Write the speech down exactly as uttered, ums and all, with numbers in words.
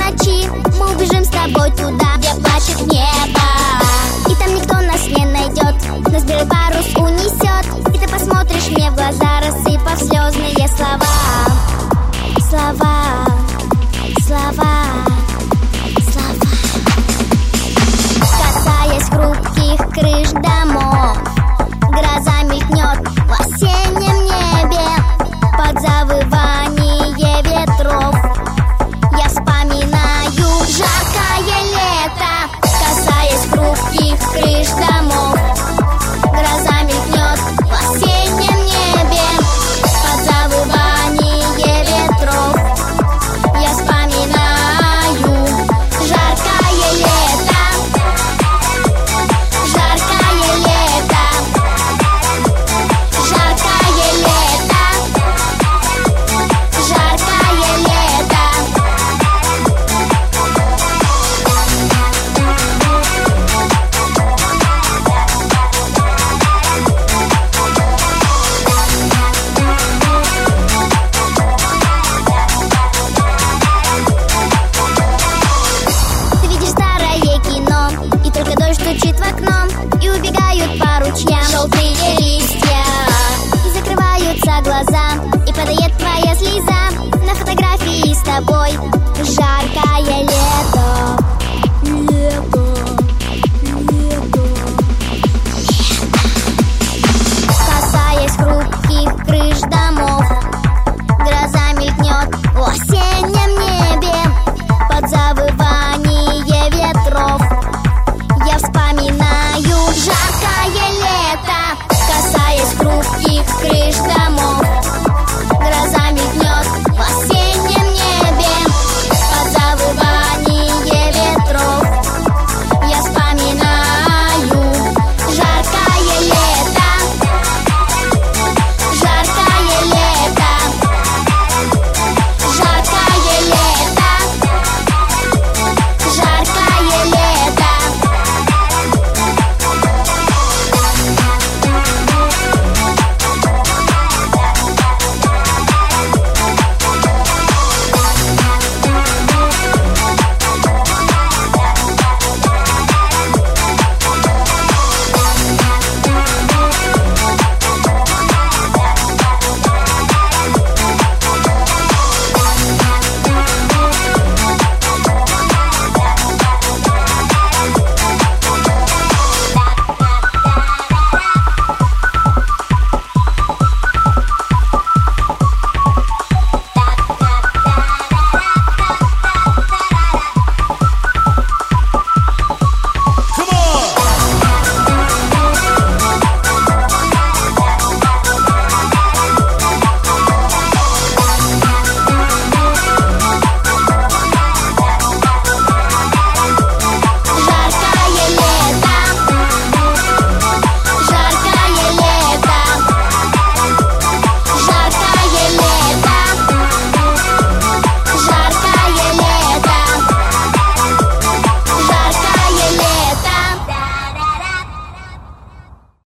ночи мы убежим с тобой туда, где плачет небо. И там никто нас не найдет, нас белый парус унесет. И ты посмотришь мне в глаза, рассыпав слезные слова. Слова, слова, слова. Касаясь хрупких крыш домов, гроза мелькнет в осеннем небе. Под завывание ветров я вспоминаю жаркое лето. Касаясь хрупких крыш домов, гроза мелькнет в осеннем небе. Под завывание ветров я вспоминаю жаркое лето. Жаркое лето. Жаркое лето. Жаркое лето. Ты видишь старое кино, и только дождь стучит в окно, и убегают по ручьям желтые листья, и закрываются глаза, и падает твоя слеза на фотографии с тобой. Жаркое лето.